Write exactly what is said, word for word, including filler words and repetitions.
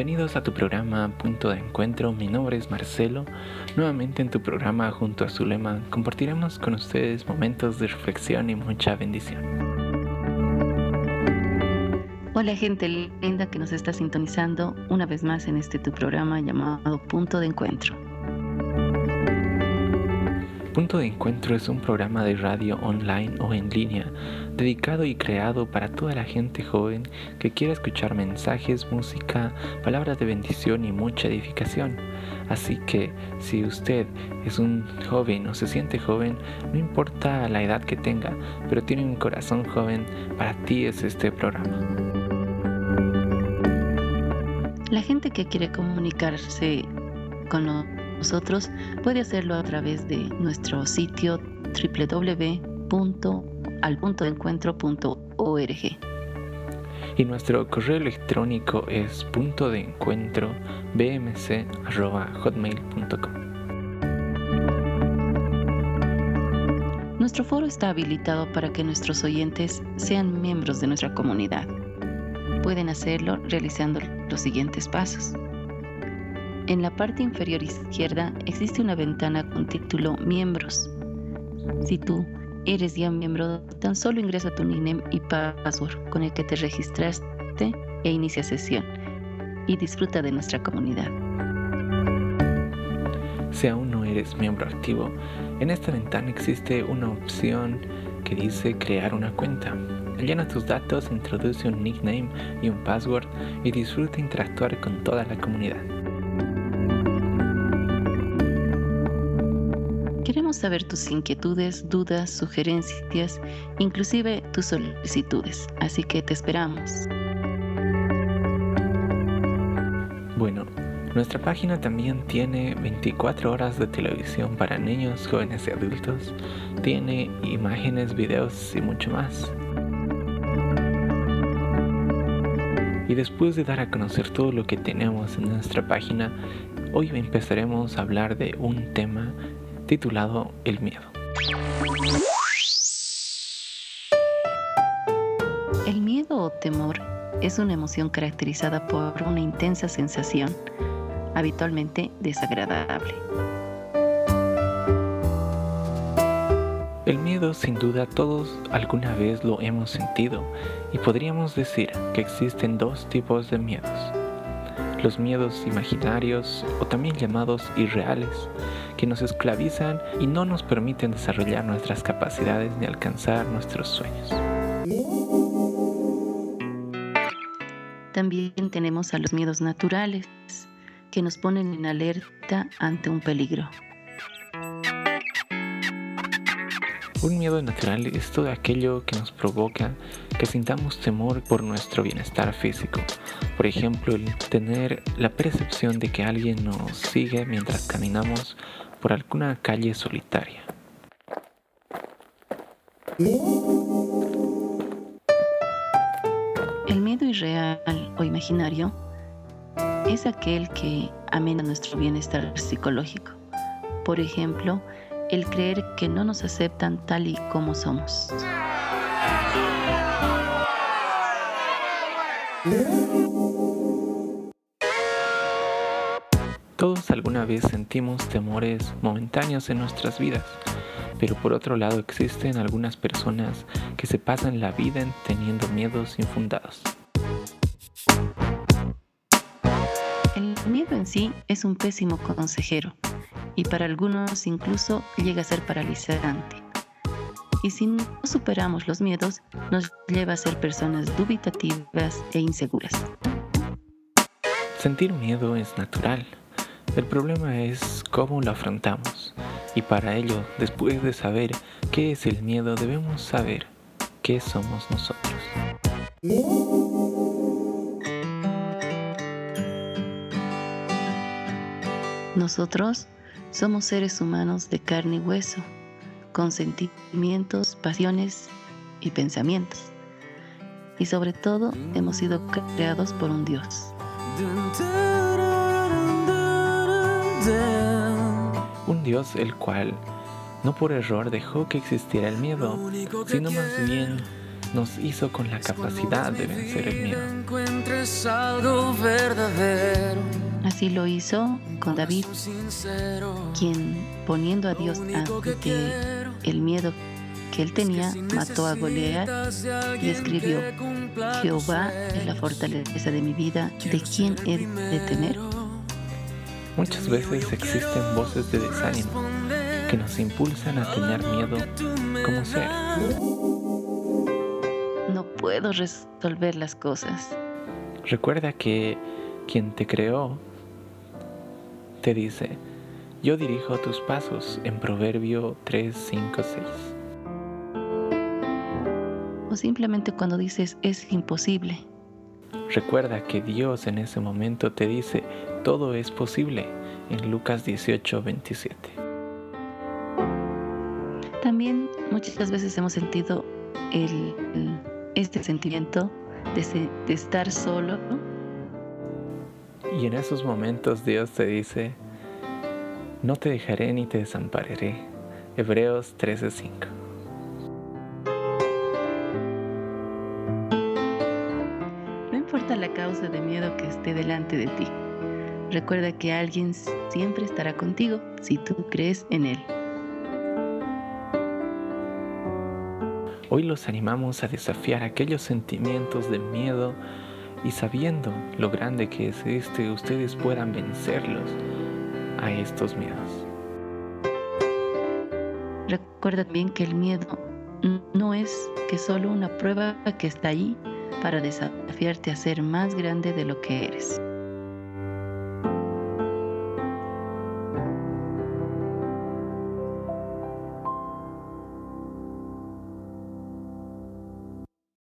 Bienvenidos a tu programa Punto de Encuentro. Mi nombre es Marcelo. Nuevamente en tu programa junto a Zulema compartiremos con ustedes momentos de reflexión y mucha bendición. Hola gente linda que nos está sintonizando una vez más en este tu programa llamado Punto de Encuentro. Punto de Encuentro es un programa de radio online o en línea dedicado y creado para toda la gente joven que quiera escuchar mensajes, música, palabras de bendición y mucha edificación. Así que si usted es un joven o se siente joven, no importa la edad que tenga, pero tiene un corazón joven, para ti es este programa. La gente que quiere comunicarse con nosotros puede hacerlo a través de nuestro sitio doble u doble u doble u punto al punto de encuentro punto org. Y nuestro correo electrónico es punto de encuentro b m c arroba hotmail punto com. Nuestro foro está habilitado para que nuestros oyentes sean miembros de nuestra comunidad. Pueden hacerlo realizando los siguientes pasos. En la parte inferior izquierda existe una ventana con título Miembros. Si tú eres ya miembro, tan solo ingresa tu nickname y password con el que te registraste e inicia sesión y disfruta de nuestra comunidad. Si aún no eres miembro activo, en esta ventana existe una opción que dice crear una cuenta. Llena tus datos, introduce un nickname y un password y disfruta interactuar con toda la comunidad. Queremos saber tus inquietudes, dudas, sugerencias, inclusive tus solicitudes, así que te esperamos. Bueno, nuestra página también tiene veinticuatro horas de televisión para niños, jóvenes y adultos. Tiene imágenes, videos y mucho más. Y después de dar a conocer todo lo que tenemos en nuestra página, hoy empezaremos a hablar de un tema titulado El miedo. El miedo o temor es una emoción caracterizada por una intensa sensación, habitualmente desagradable. El miedo, sin duda, todos alguna vez lo hemos sentido, y podríamos decir que existen dos tipos de miedos. Los miedos imaginarios, o también llamados irreales, que nos esclavizan y no nos permiten desarrollar nuestras capacidades ni alcanzar nuestros sueños. También tenemos a los miedos naturales, que nos ponen en alerta ante un peligro. Un miedo natural es todo aquello que nos provoca que sintamos temor por nuestro bienestar físico. Por ejemplo, el tener la percepción de que alguien nos sigue mientras caminamos por alguna calle solitaria. El miedo irreal o imaginario es aquel que amenaza nuestro bienestar psicológico. Por ejemplo, el creer que no nos aceptan tal y como somos. Todos alguna vez sentimos temores momentáneos en nuestras vidas, pero por otro lado existen algunas personas que se pasan la vida teniendo miedos infundados. El miedo en sí es un pésimo consejero y para algunos incluso llega a ser paralizante. Y si no superamos los miedos, nos lleva a ser personas dubitativas e inseguras. Sentir miedo es natural. El problema es cómo lo afrontamos. Y para ello, después de saber qué es el miedo, debemos saber qué somos nosotros. Nosotros somos seres humanos de carne y hueso, con sentimientos, pasiones y pensamientos. Y sobre todo, hemos sido creados por un Dios. Un Dios el cual no por error dejó que existiera el miedo, sino más bien nos hizo con la capacidad de vencer el miedo. Así lo hizo con David, quien, poniendo a Dios ante el miedo que él tenía, mató a Goliat y escribió: Jehová es la fortaleza de mi vida, ¿de quién he de temer? Muchas veces existen voces de desánimo que nos impulsan a tener miedo como ser. No puedo resolver las cosas. Recuerda que quien te creó te dice: yo dirijo tus pasos, en Proverbio tres, cinco, seis. O simplemente cuando dices es imposible. Recuerda que Dios en ese momento te dice: todo es posible, en Lucas dieciocho, veintisiete. También muchas veces hemos sentido el, el, este sentimiento de, se, de estar solo, ¿no? Y en esos momentos Dios te dice: no te dejaré ni te desampararé. Hebreos trece, cinco. No importa la causa de miedo que esté delante de ti, recuerda que alguien siempre estará contigo si tú crees en él. Hoy los animamos a desafiar aquellos sentimientos de miedo y sabiendo lo grande que es este, ustedes puedan vencerlos a estos miedos. Recuerda también que el miedo no es que solo una prueba que está ahí para desafiarte a ser más grande de lo que eres.